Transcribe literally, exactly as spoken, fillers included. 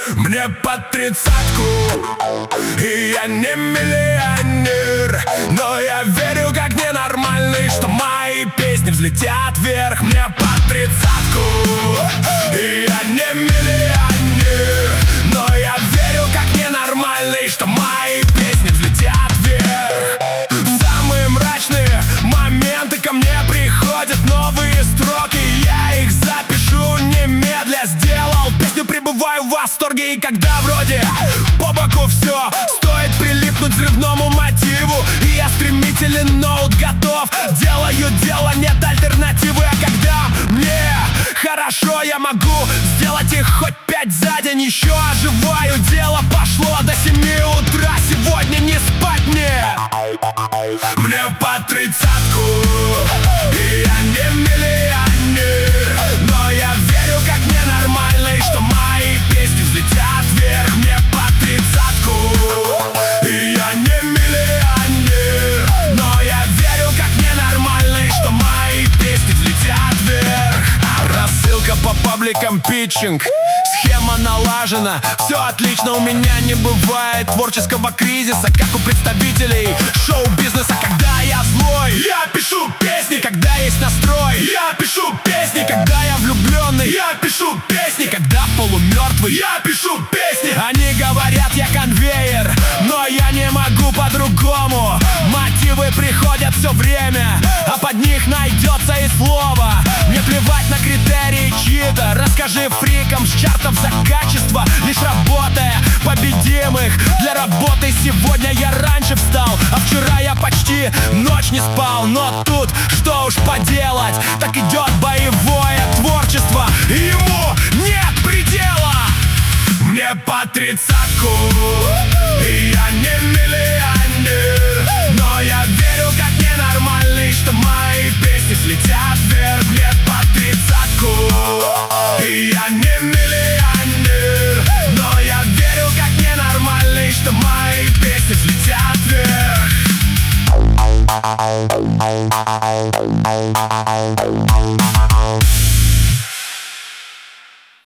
Мне под тридцатку, и я не миллионер, но я верю как ненормальный, что мои песни взлетят вверх. Мне под тридцатку, и я не миллионер, но я верю как ненормальный, что мои песни взлетят вверх. В самые мрачные моменты ко мне приходят новые строки, я их запишу немедля. Сделал песню, пребываю в восторге, и когда вроде по боку все, стоит прилипнуть взрывному мотиву, и я стремителен, ноут готов, делаю дело, нет альтернативы. А когда мне хорошо, я могу сделать их хоть пять за день. Еще оживаю, дело пошло до семи утра, сегодня не спать мне. Мне под тридцатку, и я не миллионер, но я верю как ненормальный, что мои песни взлетят вверх. Мне под тридцатку, и я не миллионер, но я верю как ненормальный, что мои песни взлетят вверх. Рассылка по пабликам, питчинг, схема налажена, все отлично, у меня не бывает творческого кризиса, как у представителей шоу-бизнеса. Когда я злой, я пишу песни. Когда есть настрой, я пишу песни. Когда я влюбленный, я пишу песни. Когда полумертвый, я пишу песни. Они говорят, я конвейер, но я не могу по-другому. Мотивы приходят все время, а под них найдется и слово. Мне плевать на критерии чьи-то, расскажи фрикам с чартов за качество, лишь работая победимых. Для работы сегодня я раньше встал, а вчера я почти ночь не спал. Но тут что уж поделать, так идет боевое творчество, и ему нет предела. Мне по тридцатку, и я не миллионер, но я верю как ненормальный, что мои песни взлетят вверх. Мне по тридцатку, и я не миллионер, но я верю как ненормальный, что мои песни взлетят вверх. I'll